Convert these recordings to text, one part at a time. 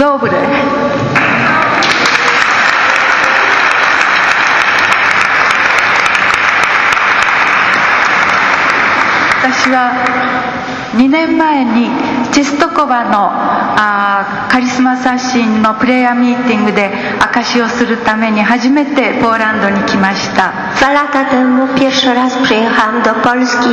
dobry. 私は2年前にチェストコバのカリスマ刷新のプレイヤーミーティングで証しをするために初めてポーランドに来ました。 2 lata temu pierwszy raz przyjechałam do Polski,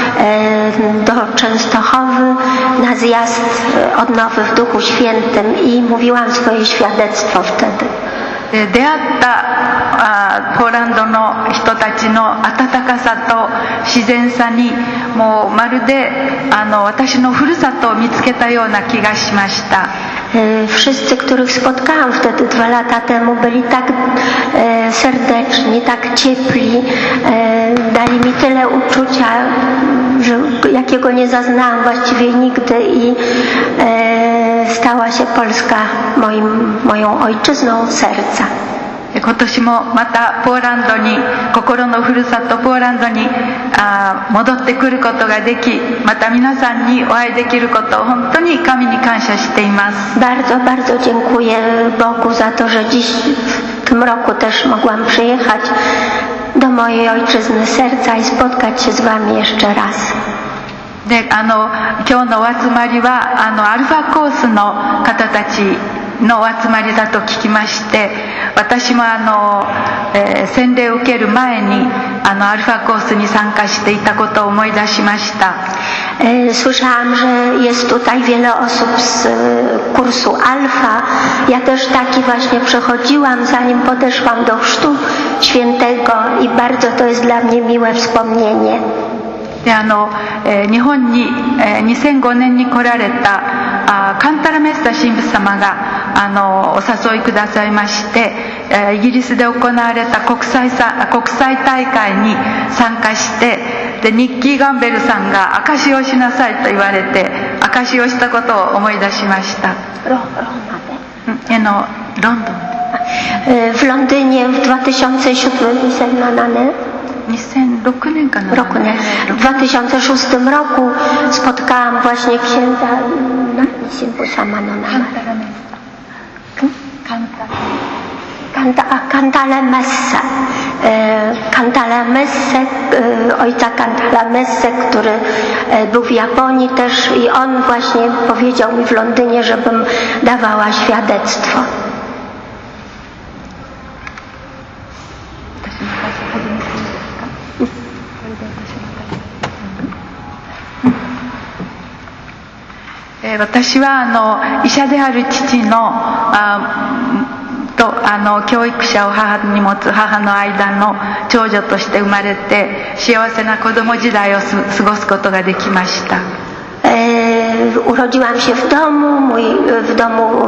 do Częstochowy na zjazd odnowy w Duchu Świętym i mówiłam swoje świadectwo wtedy. 出会ったポーランドの人たちの温かさと自然さにもうまるで私のふるさとを見つけたような気がしました。 Wszyscy, których spotkałam wtedy 2 lata temu, byli tak serdeczni, tak ciepli, dali mi tyle uczucia, jakiego nie zaznałam właściwie nigdy i stała się Polska moją ojczyzną serca. 今年もまたポーランドに、心のふるさとポーランドに戻ってくることができ、また皆さんにお会いできることを本当に神に感謝しています。 Bardzo, bardzo dziękuję Bogu za to, że dziś w tym roku też mogłam przyjechać do mojej ojczyzny serca i spotkać się z wami jeszcze raz. で今日のお集まりはアルファコースの方たちのお集まりだと聞きまして、私も洗礼を受ける前にアルファコースに参加していたことを思い出しました。 Słyszałam, że jest tutaj wiele osób z kursu Alfa. Ja też taki właśnie przechodziłam, zanim podeszłam do Chrztu Świętego i bardzo to jest dla mnie miłe wspomnienie. で日本に2005年に来られたカンタラメッサ神父様がお誘いくださいまして、イギリスで行われた国際大会に参加して、でニッキー・ガンベルさんが証しをしなさいと言われて証しをしたことを思い出しました。ロンドン w Londynie w 2007 2006年かな。 W 2006 roku spotkałam właśnie księdza Cantalamessa, ojca Cantalamessę, który był w Japonii też i on właśnie powiedział mi w Londynie, żebym dawała świadectwo. E 私は医者である父のと教育者を母に持つ母の間の長女として生まれて幸せな子供時代を過ごすことができました。 Urodziłam się w domu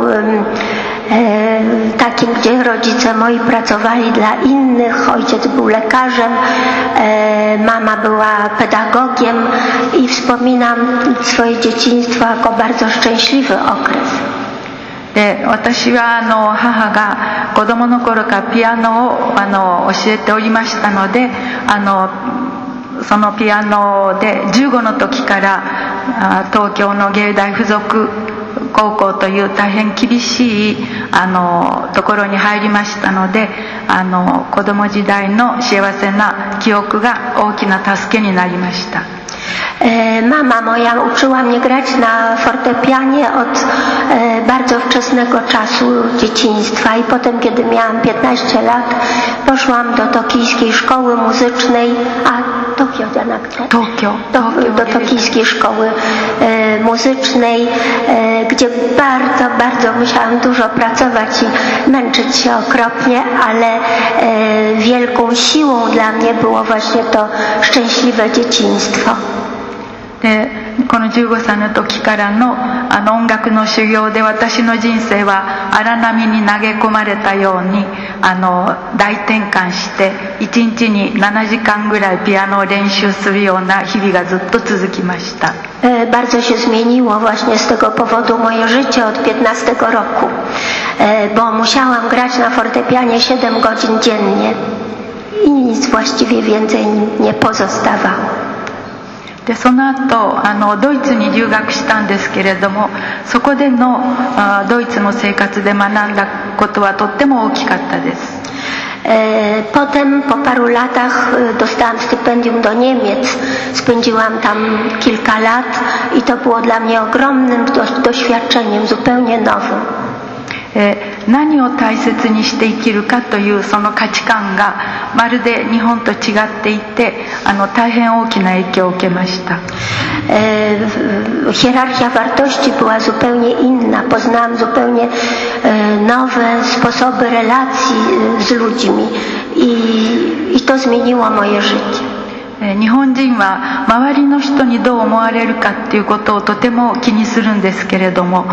takim, gdzie rodzice moi pracowali dla innych. Ojciec był lekarzem, mama była pedagogiem i wspominam swoje dzieciństwo jako bardzo szczęśliwy okres. で私は母が子供の頃からピアノを教えておりましたので、そのピアノで15の時から東京の芸大附属高校という大変厳しいところに入りましたので、子供時代の幸せな記憶が大きな助けになりました。 Mama moja uczyła mnie grać na fortepianie od bardzo wczesnego czasu dzieciństwa i potem, kiedy miałam 15 lat, poszłam do tokijskiej szkoły muzycznej, do tokijskiej szkoły muzycznej, gdzie bardzo, bardzo musiałam dużo pracować i męczyć się okropnie, ale wielką siłą dla mnie było właśnie to szczęśliwe dzieciństwo. でこの15歳の時からの音楽の修行で私の人生は荒波に投げ込まれたように大転換して1日に7時間ぐらいピアノを練習するような日々がずっと続きました。 Bardzo się zmieniło właśnie z tego powodu moje życie od 15 roku, bo musiałam grać na fortepianie 7 godzin dziennie i nic właściwie więcej nie pozostawało. でその後ドイツに留学したんですけれども、そこでのドイツの生活で学んだことはとっても大きかったです。 Potem po paru latach dostałam stypendium do Niemiec. Spędziłam tam kilka lat i to było dla mnie ogromnym doświadczeniem, zupełnie nowym. 何を大切にして生きるかというその価値観がまるで日本と違っていて大変大きな影響を受けました。 Hierarchia wartości była zupełnie inna. Poznałam zupełnie nowe sposoby relacji z ludźmi i to zmieniło moje życie. 日本人は周りの人にどう思われるかっていうことをとても気にするんですけれども、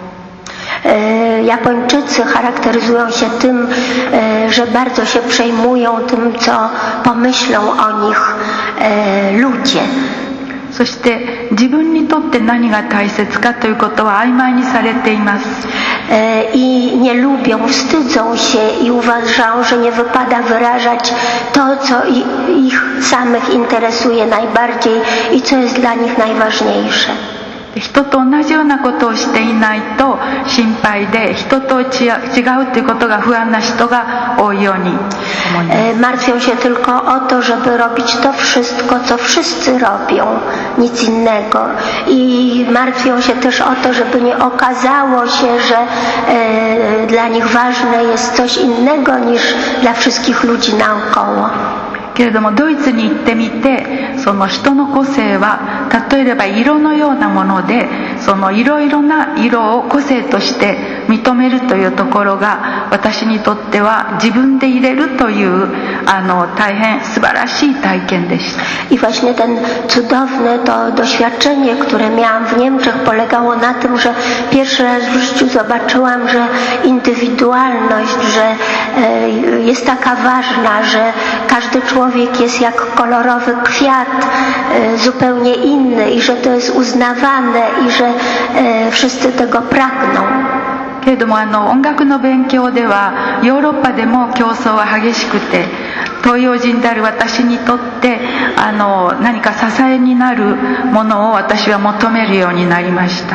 Japończycy charakteryzują się tym, że bardzo się przejmują tym, co pomyślą o nich ludzie. そして自分にとって何が大切かということは曖昧にされています。 I nie lubią, wstydzą się i uważają, że nie wypada wyrażać to, co ich samych interesuje najbardziej i co jest dla nich najważniejsze. 人と同じようなことをしていないと心配で、人と違うということが不安な人が多いように思います。 Martwią się tylko o to, żeby robić to wszystko, co wszyscy robią, nic innego. I martwią się też o to, żeby nie okazało się, że dla nich ważne jest coś innego niż dla wszystkich ludzi naokoło. けれどもドイツに行ってみて、その人の個性は例えれば色のようなもので、そのいろいろな色を個性として認めるというところが私にとっては自分で入れるという大変素晴らしい体験でした。 I właśnie ten cudowne to doświadczenie, które miałam w Niemczech, polegało na tym, że pierwszy raz w życiu zobaczyłam, że indywidualność, że jest taka ważna, że każdy człowiek jest jak kolorowy kwiat, zupełnie inny i że to jest uznawane i że wszyscy tego pragną. けれども音楽の勉強ではヨーロッパでも競争は激しくて、東洋人である私にとって何か支えになるものを私は求めるようになりました。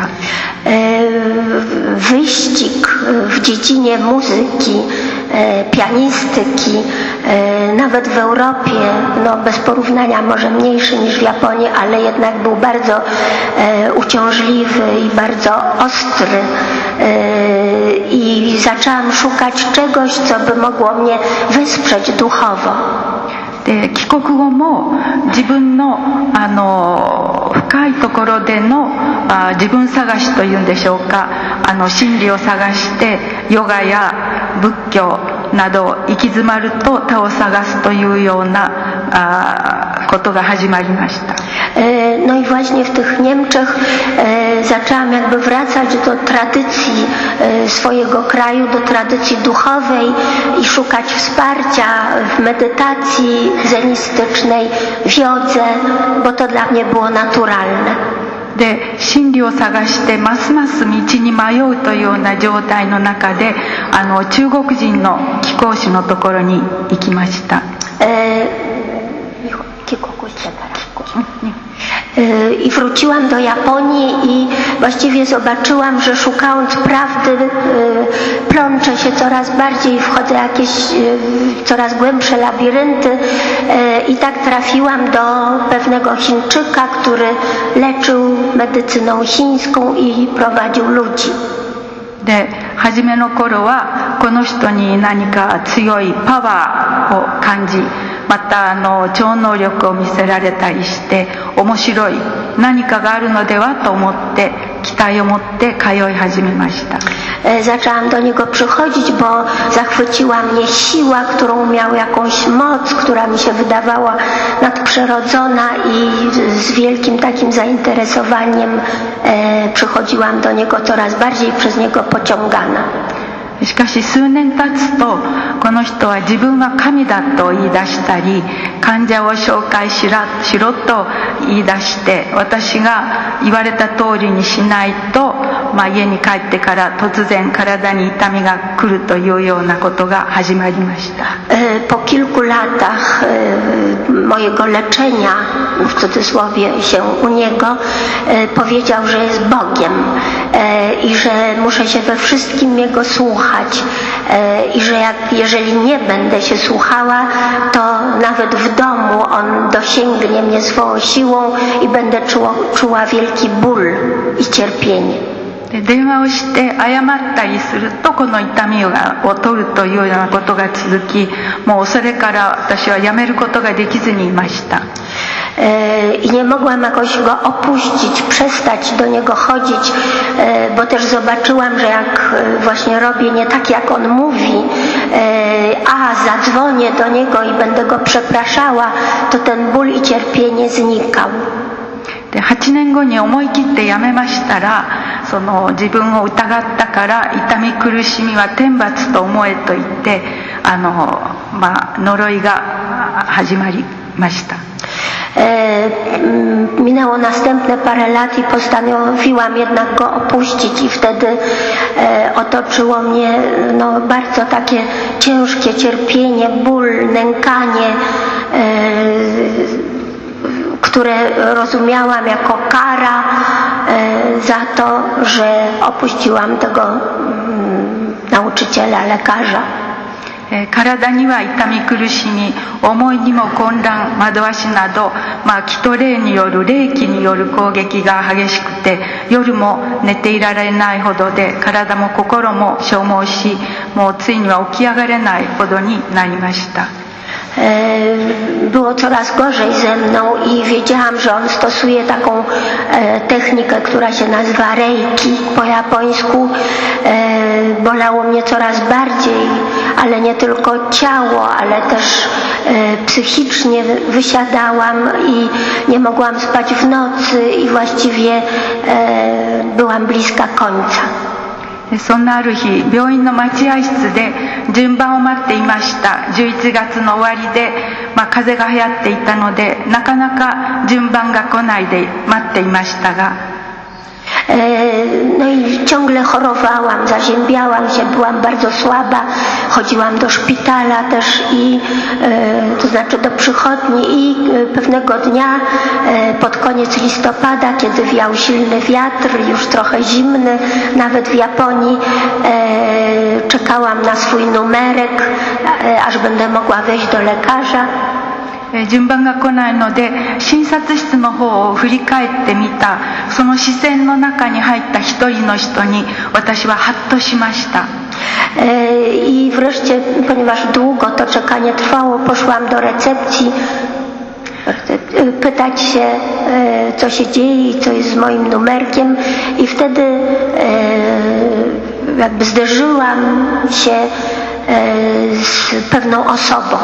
Wyścig w dziedzinie muzyki, pianistyki, nawet w Europie, bez porównania może mniejszy niż w Japonii, ale jednak był bardzo uciążliwy i bardzo ostry. I zaczęłam szukać czegoś, co by mogło mnie wesprzeć duchowo. で帰国後も自分の深いところでの自分探しというんでしょうか、真理を探してヨガや仏教など行き詰まると他を探すというようなことが始まりました。 No i właśnie w tych Niemczech zaczęłam jakby wracać do tradycji swojego kraju, do tradycji duchowej i szukać wsparcia w medytacji zenistycznej, w jodze, bo to dla mnie było naturalne. で真理を探してますます道に迷うというような状態の中で中国人の貴公子のところに行きました。 I wróciłam do Japonii i właściwie zobaczyłam, że szukając prawdy plączę się coraz bardziej, wchodzę w jakieś coraz głębsze labirynty i tak trafiłam do pewnego Chińczyka, który leczył medycyną chińską i prowadził ludzi. で初めの頃はこの人に何か強いパワーを感じ、また超能力を見せられたりして面白い何かがあるのではと思って期待を持って通い始めました。 Zaczęłam do niego przychodzić, bo zachwyciła mnie siła, którą miał jakąś moc, która mi się wydawała nadprzyrodzona i z wielkim takim zainteresowaniem przychodziłam do niego coraz bardziej przez niego pociągana. しかし数年経つとこの人は自分は神だと言い出したり、患者を紹介しろと言い出して、私が言われた通りにしないと、家に帰ってから突然体に痛みが来るというようなことが始まりました。 Po kilku latach mojego leczenia, w cudzysłowie, się u niego, powiedział, że jest Bogiem i że muszę się we wszystkim Jego słuchać i że jeżeli nie będę się słuchała, to nawet w domu On dosięgnie mnie swoją siłą i będę czuła wielki ból i cierpienie. 電話をして謝ったりするとこの痛みを取るというようなことが続き、もうそれから私はやめることができずにいました。 I nie mogłam jakoś go opuścić, przestać do niego chodzić, bo też zobaczyłam, że jak właśnie robię nie tak jak on mówi, a zadzwonię do niego i będę go przepraszała, to ten ból i cierpienie znikał. 8年後に思い切ってやめましたら、その自分を疑ったから痛み苦しみは天罰と思えと言って、呪いが始まりました。 Minęło następne parę lat i postanowiłam jednak go opuścić i wtedy otoczyło mnie bardzo takie ciężkie cierpienie, ból, nękanie, które rozumiałam jako kara za to, że opuściłam tego nauczyciela, lekarza. 体には痛み苦しみ、思いにも混乱、惑わしなど、気と霊による霊気による攻撃が激しくて、夜も寝ていられないほどで、体も心も消耗し、もうついには起き上がれないほどになりました。 Było coraz gorzej ze mną i wiedziałam, że on stosuje taką technikę, która się nazywa reiki po japońsku. Bolało mnie coraz bardziej, ale nie tylko ciało, ale też psychicznie wysiadałam i nie mogłam spać w nocy i właściwie byłam bliska końca. そんなある日、病院の待合室で順番を待っていました。11月の終わりで、風邪が流行っていたので、なかなか順番が来ないで待っていましたが、 No i ciągle chorowałam, zaziębiałam się, byłam bardzo słaba, chodziłam do szpitala też to znaczy do przychodni i pewnego dnia pod koniec listopada, kiedy wiał silny wiatr, już trochę zimny, nawet w Japonii, czekałam na swój numerek, aż będę mogła wejść do lekarza. 順番が来ないので診察室の方を振り返ってみた。その視線の中に入った一人の人に私はハッとしました。 I wreszcie, ponieważ długo to czekanie trwało, poszłam do recepcji pytać się, co się dzieje i co jest z moim numerkiem, i wtedy jakby zderzyłam się z pewną osobą.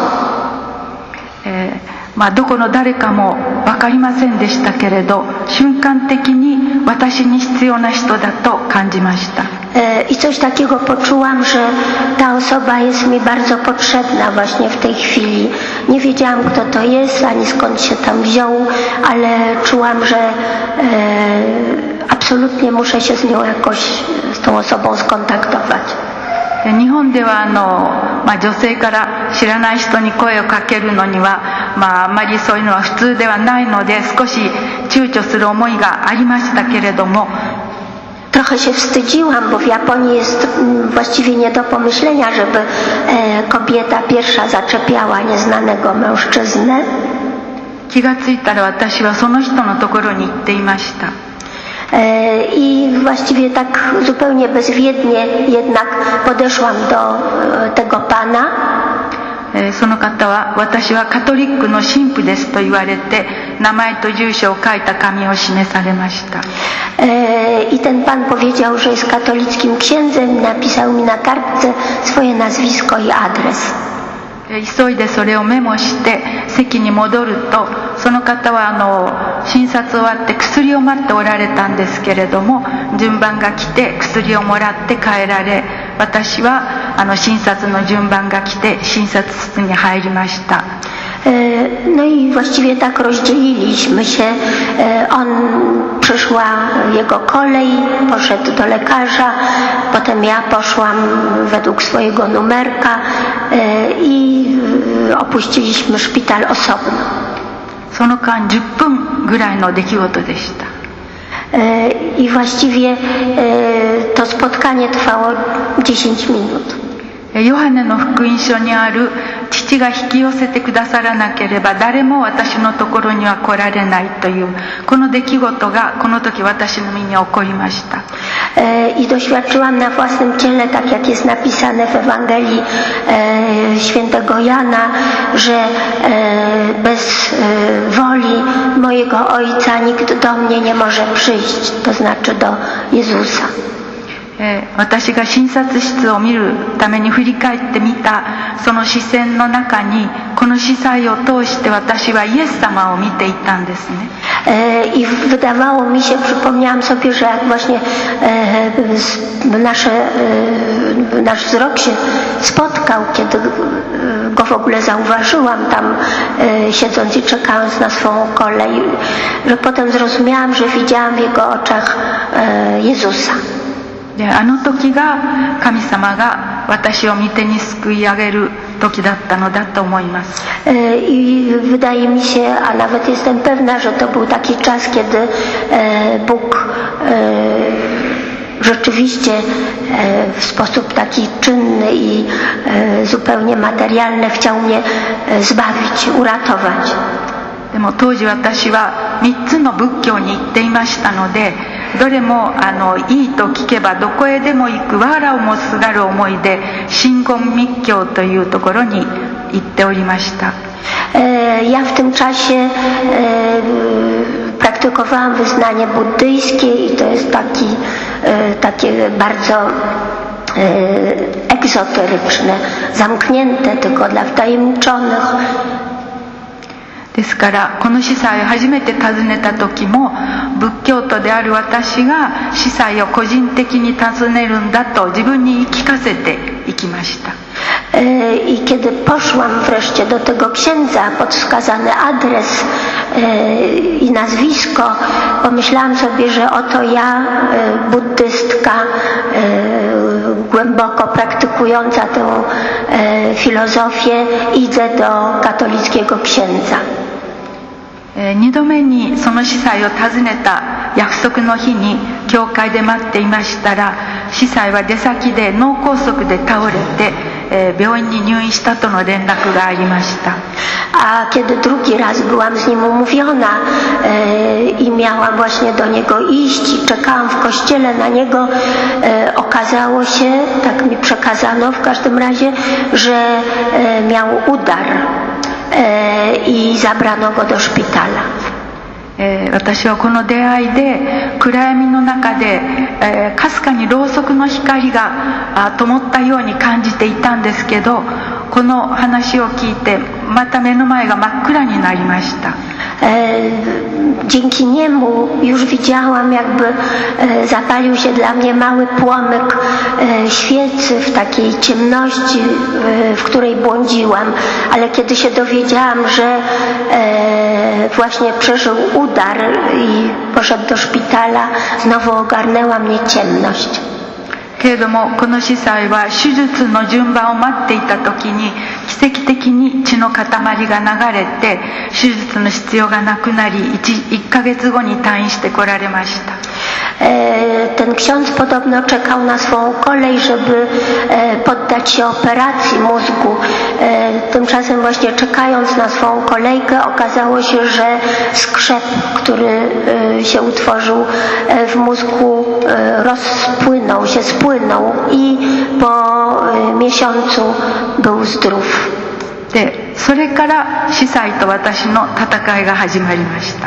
どこの誰かも分かりませんでしたけれど、瞬間的に私に必要な人だと感じました。 I coś takiego poczułam, że ta osoba jest mi bardzo potrzebna właśnie w tej chwili. Nie wiedziałam, kto to jest, ani skąd się tam wziął, ale czułam, że absolutnie muszę się z nią jakoś, z tą osobą skontaktować. 日本では女性から知らない人に声をかけるのには、あんまりそういうのは普通ではないので少し躊躇する思いがありましたけれども、 Trochę się wstydziłam, bo w Japonii jest właściwie nie do pomyślenia, żeby kobieta pierwsza zaczepiała nieznanego mężczyznę. 気がついたら私はその人のところに行っていました。 I właściwie tak zupełnie bezwiednie jednak podeszłam do tego pana. その方は私はカトリックの神父ですと言われて、名前と住所を書いた紙を示されました。 I ten pan powiedział, że jest katolickim księdzem, napisał mi na kartce swoje nazwisko i adres. 急いでそれをメモして席に戻ると、その方は診察終わって薬を待っておられたんですけれども、順番が来て薬をもらって帰られ、 私は診察の順番が来て診察室に入りました。 No i właściwie tak rozdzieliliśmy się. Przyszła jego kolej, poszedł do lekarza, potem ja poszłam według swojego numerka i opuściliśmy szpital osobno. その間10分ぐらいの出来事でした。 I właściwie to spotkanie trwało 10 minut. ヨハネの福音書にある父が引き寄せてくださらなければ誰も私のところには来られないというこの出来事がこの時私の身に起こりました。 I doświadczyłam na własnym ciele, tak jak jest napisane w Ewangelii świętego Jana, że bez woli mojego Ojca nikt do mnie nie może przyjść, to znaczy do Jezusa. 私が診察室を見るために振り返ってみたその視線の中にこの司祭を通して私はイエス様を見ていたんですね。 I wydawało mi się, przypomniałam sobie, że jak właśnie nasz wzrok się spotkał, kiedy go w ogóle zauważyłam tam siedząc i czekając na swą kolej, że potem zrozumiałam, że widziałam w jego oczach Jezusa. あの時が神様が私を御手に救い上げる時だったのだと思います。 I wydaje mi się, a nawet jestem pewna, że to był taki czas, kiedy Bóg rzeczywiście w sposób taki czynny i zupełnie materialny chciał mnie zbawić, uratować. でも当時私は3つの仏教に行っていましたのでどれもいいと聞けばどこへでも行く藁をもすがる思いで真言密教というところに行っておりました。 Ja w tym czasie praktykowałam wyznanie buddyjskie i to jest takie bardzo egzoteryczne, zamknięte tylko dla wtajemniczonych. ですからこの司祭を初めて訪ねた時も仏教徒である私が司祭を個人的に訪ねるんだと自分に言い聞かせていきました。 I kiedy poszłam wreszcie do tego księdza, podwskazany adres i nazwisko, pomyślałam sobie, że oto ja, buddystka, głęboko praktykująca tę filozofię, idę do katolickiego księdza. 2度目にその司祭を訪ねた約束の日に教会で待っていましたら司祭は出先で脳梗塞で倒れて病院に入院したとの連絡がありました。 A kiedy drugi raz byłam z nim umówiona i miałam właśnie do niego iść i czekałam w kościele na niego, okazało się, tak mi przekazano w każdym razie, że miał udar i zabrano go do szpitala. 私はこの出会いで暗闇の中でかすかにろうそくの光が灯ったように感じていたんですけどこの話を聞いてまた目の前が真っ暗になりました。 Dzięki niemu już widziałam, jakby zapalił się dla mnie mały płomyk świecy w takiej ciemności, w której błądziłam, ale kiedy się dowiedziałam, że właśnie przeżył udar i poszedł do szpitala, znowu ogarnęła mnie ciemność. けれどもこの司祭は手術の順番を待っていた時に奇跡的に血の塊が流れて手術の必要がなくなり 1ヶ月後に退院してこられました。 Ten ksiądz podobno czekał na swą kolej, żeby poddać się operacji mózgu. Tymczasem właśnie czekając na swą kolejkę okazało się, że skrzep, który się utworzył w mózgu spłynął i po miesiącu był zdrów. でそれから司祭と私の戦いが始まりました。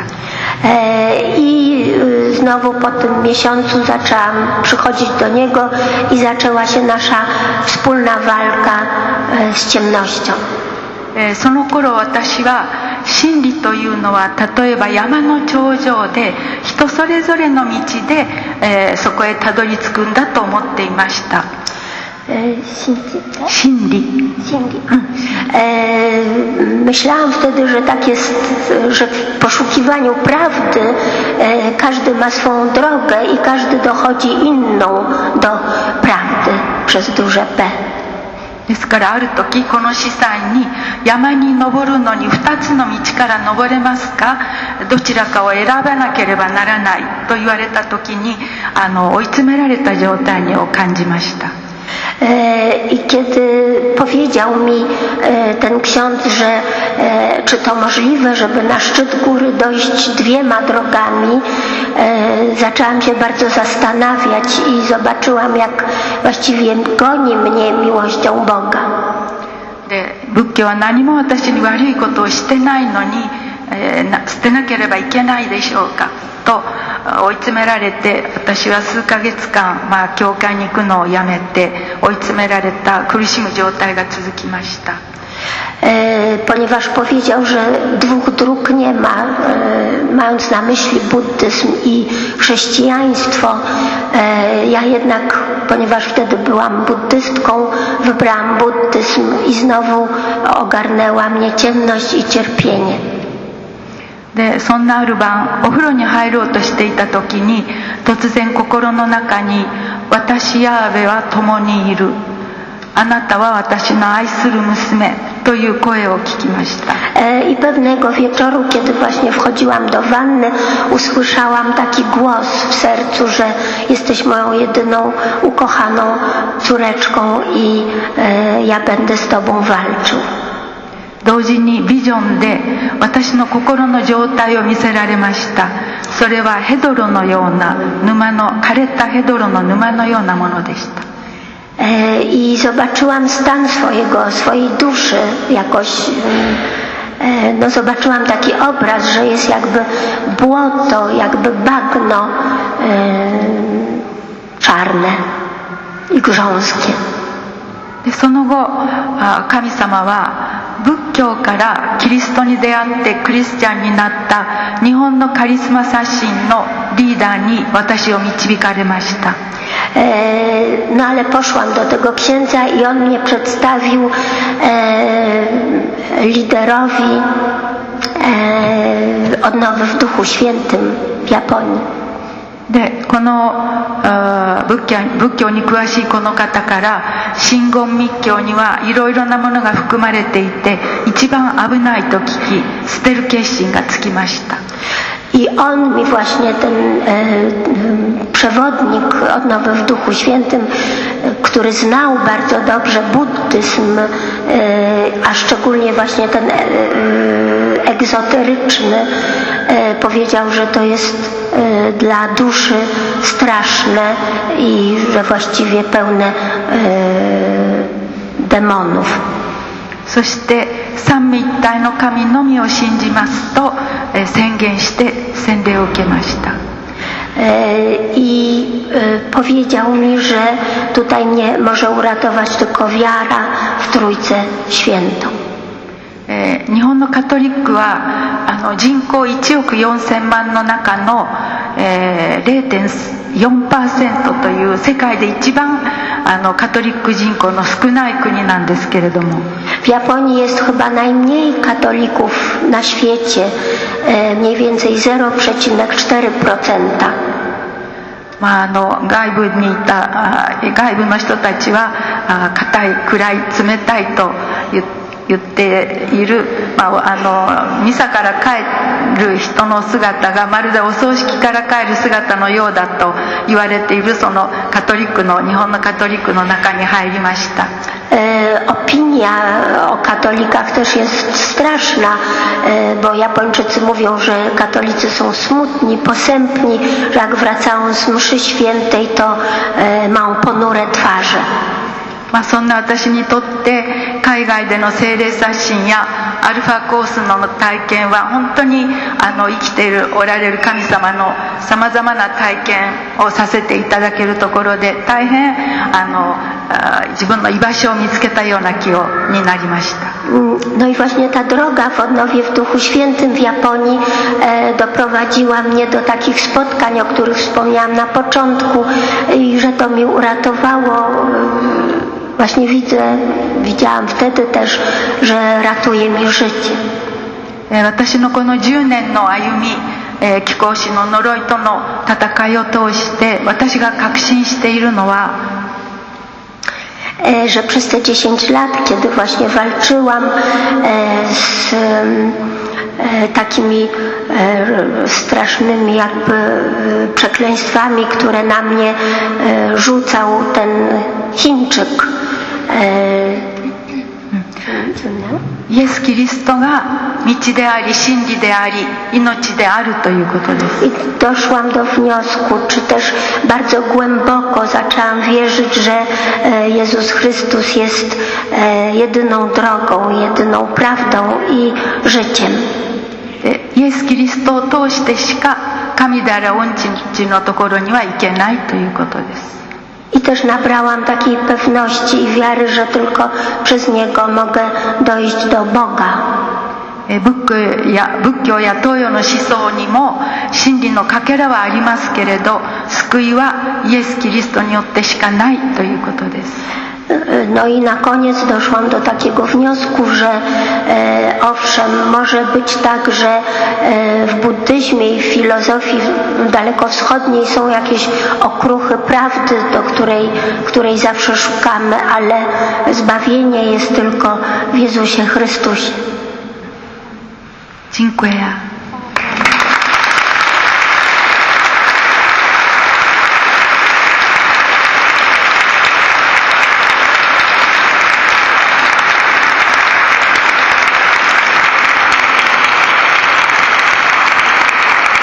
I znowu po tym miesiącu zaczęłam przychodzić do niego i zaczęła się nasza wspólna walka z ciemnością. その頃私は真理というのは例えば山の頂上で人それぞれの道でそこへたどり着くんだと思っていました。 Shinri. Myślałam wtedy, że tak jest, że w poszukiwaniu prawdy każdy ma swą drogę i każdy dochodzi inną do prawdy przez duże P. ですからある時この司祭に山に登るのに2つの道から登れますか、どちらかを選ばなければnaらないと言われた時に追い詰められた状態を感じました。 I kiedy powiedział mi ten ksiądz, że czy to możliwe, żeby na szczyt góry dojść 2 drogami, zaczęłam się bardzo zastanawiać i zobaczyłam, jak właściwie goni mnie miłością Boga. で仏教は何も私に悪いことをしてないのに、捨てなければいけないでしょうかと追い詰められて、私は数ヶ月間、教会に行くのをやめて追い詰められた苦しむ状態が続きました。 Ponieważ powiedział, że 2 dróg nie ma, mając na myśli buddyzm i chrześcijaństwo, ja jednak, ponieważ wtedy byłam buddystką, wybrałam buddyzm i znowu ogarnęła mnie ciemność i cierpienie. でそんなある晩お風呂に入ろうとしていた時に突然心の中に私ヤーベは共にいる、あなたは私の愛する娘という声を聞きました。 I pewnego wieczoru, kiedy właśnie wchodziłam do wanny, usłyszałam taki głos w sercu, że jesteś moją jedyną ukochaną córeczką i ja będę z tobą walczył. 同時にビジョンで私の心の状態を見せられました。それはヘドロのような沼の枯れたヘドロの沼のようなものでした。 I zobaczyłam stan swojej duszy jakoś, no zobaczyłam taki obraz, że jest jakby błoto, jakby bagno czarne i grząskie. でその後神様は仏教からキリストに出会ってクリスチャンになった日本のカリスマ刷新のリーダーに私を導かれました。 No ale poszłam do tego księdza i on mnie przedstawił liderowi odnowy w Duchu Świętym w Japonii. でこの仏教に詳しいこの方から真言密教にはいろいろなものが含まれていて一番危ないと聞き捨てる決心がつきました。 I on mi właśnie, ten przewodnik odnowy w Duchu Świętym, który znał bardzo dobrze buddyzm, a szczególnie właśnie ten egzoteryczny, powiedział, że to jest dla duszy straszne i że właściwie pełne demonów. そして三位一体の神のみを信じますと宣言して洗礼を受けました。 I powiedział mi, że tutaj mnie może uratować tylko wiara w Trójcę Świętą. 日本のカトリックは人口1億4000万の中の 0.4% という世界で一番カトリック人口の少ない国なんですけれども、 W Japonii jest chyba najmniej katolików na świecie, mniej więcej 0,4%. 外部にいた外部の人たちは硬い暗い冷たいと言っている、ミサから帰る人の姿がまるでお葬式から帰る姿のようだと言われているそのカトリックの日本のカトリックの中に入りました。 Opinia o katolikach też jest straszna, bo Japończycy mówią, że katolicy są smutni, posępni, że jak wracają z mszy świętej, to mają ponure twarze. そんな私にとって海外での聖霊刷新やアルファコースの体験は本当に生きておられる神様のさまざまな体験をさせていただけるところで大変自分の居場所を見つけたような気になりました。 No i właśnie ta droga w odnowie w Duchu Świętym w Japonii doprowadziła mnie do takich spotkań, o których wspomniałam na początku, i że to mi uratowało właśnie widziałam wtedy też, że ratuje mi życie. 私のこの10年の歩み、貴公子の呪いとの戦いを通して私が確信しているのは、 że przez te 10 lat, kiedy właśnie walczyłam z takimi strasznymi jakby przekleństwami, które na mnie rzucał ten Chińczyk. イエス・キリストが道であり真理であり命であるということです。 I doszłam do wniosku, czy też bardzo głęboko zaczęłam wierzyć, że Jezus Chrystus jest jedyną drogą, jedyną prawdą i życiem. イエス・キリストを通してしか神である御父のところには行けないということです。 I też nabrałam takiej pewności i wiary, że tylko przez Niego mogę dojść do Boga. 仏教や東洋の思想にも真理のかけらはありますけれど、救いはイエス・キリストによってしかないということです。 No i na koniec doszłam do takiego wniosku, że owszem, może być tak, że w buddyzmie i w filozofii dalekowschodniej są jakieś okruchy prawdy, do której zawsze szukamy, ale zbawienie jest tylko w Jezusie Chrystusie. Dziękuję.